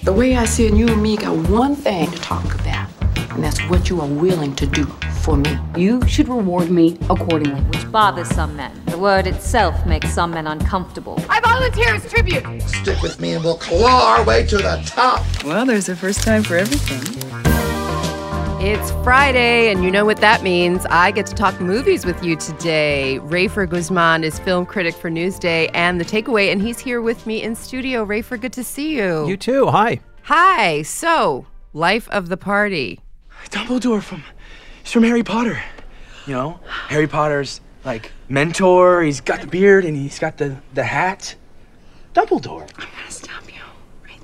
The way I see it, you and me got one thing to talk about, and that's what you are willing to do for me. You should reward me accordingly. Which bothers some men. The word itself makes some men uncomfortable. I volunteer as tribute. Stick with me and we'll claw our way to the top. Well, there's a first time for everything. It's Friday, and you know what that means. I get to talk movies with you today. Rafer Guzman is film critic for Newsday and The Takeaway, and he's here with me in studio. Rafer, good to see you. You too. Hi. Hi. So, life of the party. Dumbledore he's from Harry Potter. You know, Harry Potter's like mentor. He's got the beard and he's got the hat. Dumbledore. I'm gonna stop you right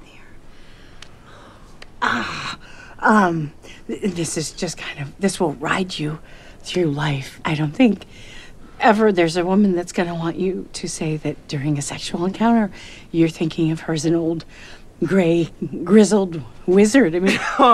there. This is just this will ride you through life. I don't think ever there's a woman that's gonna want you to say that during a sexual encounter you're thinking of her as an old, gray, grizzled wizard. I mean,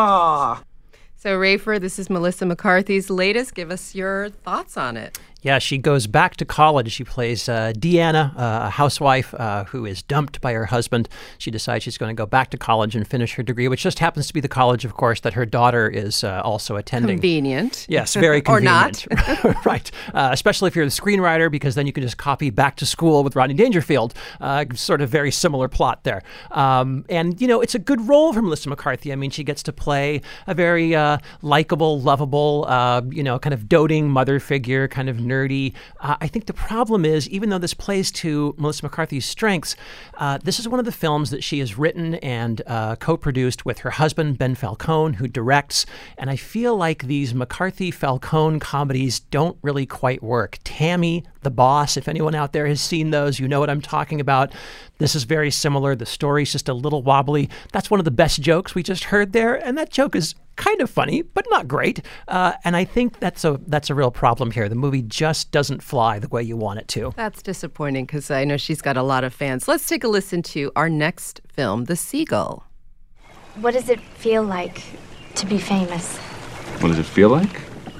So, Rafer, this is Melissa McCarthy's latest. Give us your thoughts on it. Yeah, she goes back to college. She plays Deanna, a housewife who is dumped by her husband. She decides she's going to go back to college and finish her degree, which just happens to be the college, of course, that her daughter is also attending. Convenient. Yes, very convenient. Or not. Right. Especially if you're the screenwriter, because then you can just copy Back to School with Rodney Dangerfield. Sort of very similar plot there. And, you know, it's a good role for Melissa McCarthy. I mean, she gets to play a very likable, lovable, kind of doting mother figure, kind of nerdy. I think the problem is, even though this plays to Melissa McCarthy's strengths, this is one of the films that she has written and co-produced with her husband, Ben Falcone, who directs. And I feel like these McCarthy-Falcone comedies don't really quite work. Tammy, The Boss, if anyone out there has seen those, you know what I'm talking about. This is very similar. The story's just a little wobbly. That's one of the best jokes we just heard there. And that joke is kind of funny, but not great. And I think that's a real problem here. The movie just doesn't fly the way you want it to. That's disappointing because I know she's got a lot of fans. Let's take a listen to our next film, The Seagull. What does it feel like to be famous? What does it feel like?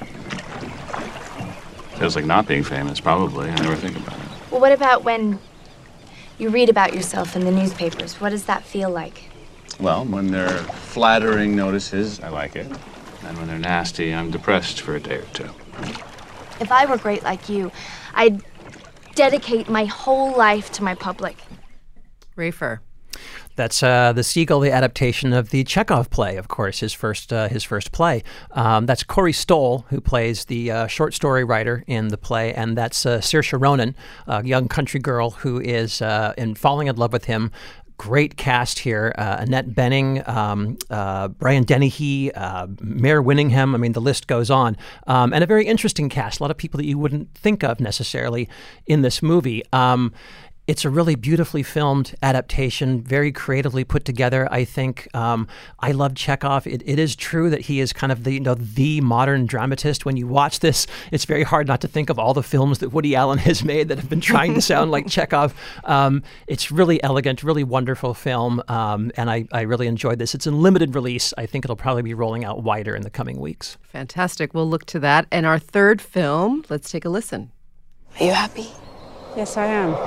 Feels like not being famous, probably. I never think about it. Well, what about when you read about yourself in the newspapers? What does that feel like? Well, when they're flattering notices, I like it. And when they're nasty, I'm depressed for a day or two. If I were great like you, I'd dedicate my whole life to my public. Rafer. That's The Seagull, the adaptation of the Chekhov play, of course, his first play. That's Corey Stoll, who plays the short story writer in the play, and that's Saoirse Ronan, a young country girl who is falling in love with him. Great cast here. Annette Bening, Brian Dennehy, Mare Winningham. I mean, the list goes on. And a very interesting cast. A lot of people that you wouldn't think of necessarily in this movie. It's a really beautifully filmed adaptation, very creatively put together, I think. I love Chekhov. It is true that he is kind of the modern dramatist. When you watch this, it's very hard not to think of all the films that Woody Allen has made that have been trying to sound like Chekhov. It's really elegant, really wonderful film, and I really enjoyed this. It's in limited release. I think it'll probably be rolling out wider in the coming weeks. Fantastic. We'll look to that. And our third film, let's take a listen. Are you happy? yes, I am.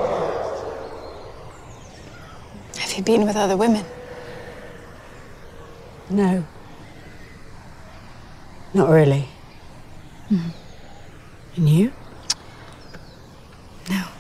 Have you been with other women? No. Not really. Mm. And you? No.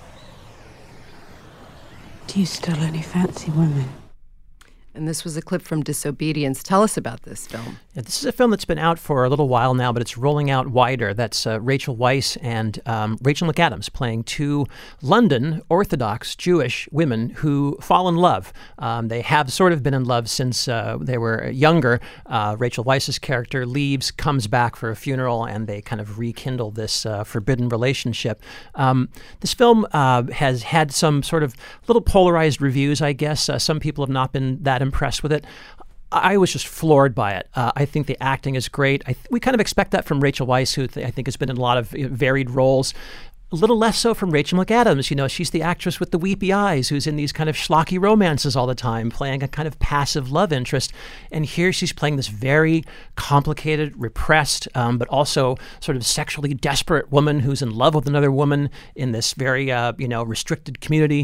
Do you still only fancy women? And this was a clip from Disobedience. Tell us about this film. Yeah, this is a film that's been out for a little while now, but it's rolling out wider. That's Rachel Weisz and Rachel McAdams playing two London Orthodox Jewish women who fall in love. They have sort of been in love since they were younger. Rachel Weisz's character leaves, comes back for a funeral, and they kind of rekindle this forbidden relationship. This film has had some sort of little polarized reviews, I guess. Some people have not been that impressed with it. I was just floored by it. I think the acting is great. We kind of expect that from Rachel Weisz, who I think has been in a lot of varied roles. A little less so from Rachel McAdams. You know, she's the actress with the weepy eyes who's in these kind of schlocky romances all the time, playing a kind of passive love interest. And here she's playing this very complicated, repressed, but also sort of sexually desperate woman who's in love with another woman in this very, restricted community.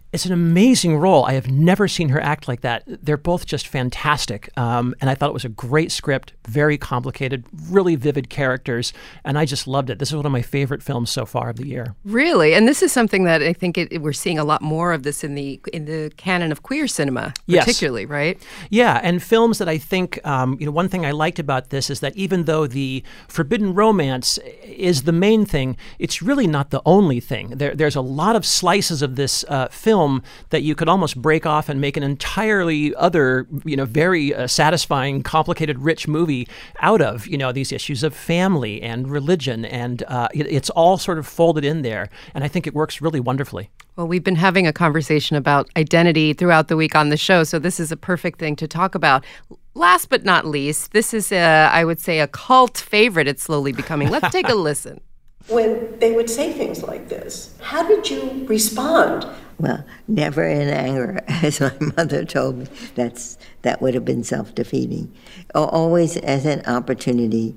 It's an amazing role. I have never seen her act like that. They're both just fantastic. And I thought it was a great script, very complicated, really vivid characters, and I just loved it. This is one of my favorite films so far of the year. Really? And this is something that I think we're seeing a lot more of this in the canon of queer cinema, particularly, yes. right? Yeah, and films that I think, one thing I liked about this is that even though the forbidden romance is the main thing, it's really not the only thing. There's a lot of slices of this film that you could almost break off and make an entirely other, very satisfying, complicated, rich movie out of, these issues of family and religion. And it's all sort of folded in there. And I think it works really wonderfully. Well, we've been having a conversation about identity throughout the week on the show, so this is a perfect thing to talk about. Last but not least, this is, I would say, a cult favorite it's slowly becoming. Let's take a listen. When they would say things like this, how did you respond? Well, never in anger, as my mother told me. That would have been self-defeating. Always as an opportunity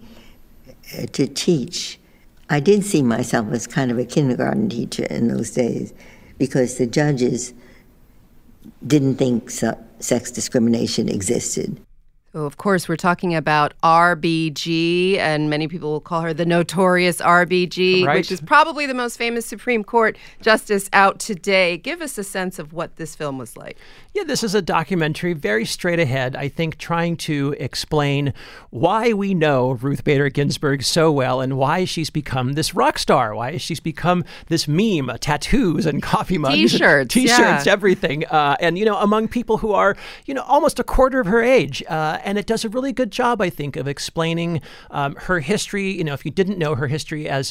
to teach. I did see myself as kind of a kindergarten teacher in those days because the judges didn't think sex discrimination existed. So, of course, we're talking about RBG, and many people will call her the notorious RBG, right. Which is probably the most famous Supreme Court justice out today. Give us a sense of what this film was like. Yeah, this is a documentary, very straight ahead, I think, trying to explain why we know Ruth Bader Ginsburg so well and why she's become this rock star, why she's become this meme, tattoos and coffee mugs. T-shirts, everything. And, among people who are, almost a quarter of her age. And it does a really good job, I think, of explaining her history. If you didn't know her history as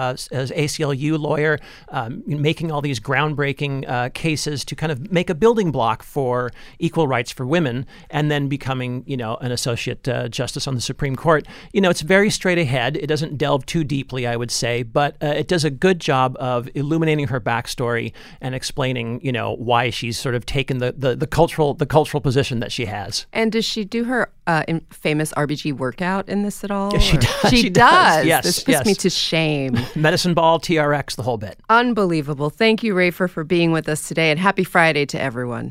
ACLU lawyer, making all these groundbreaking cases to kind of make a building block for equal rights for women, and then becoming, an associate justice on the Supreme Court. It's very straight ahead. It doesn't delve too deeply, I would say, but it does a good job of illuminating her backstory and explaining, why she's sort of taken the cultural position that she has. And does she do her famous RBG workout in this at all? Yeah, she does. She does. Yes, this puts me to shame. Medicine ball, TRX, the whole bit. Unbelievable. Thank you, Rafer, for being with us today, and happy Friday to everyone.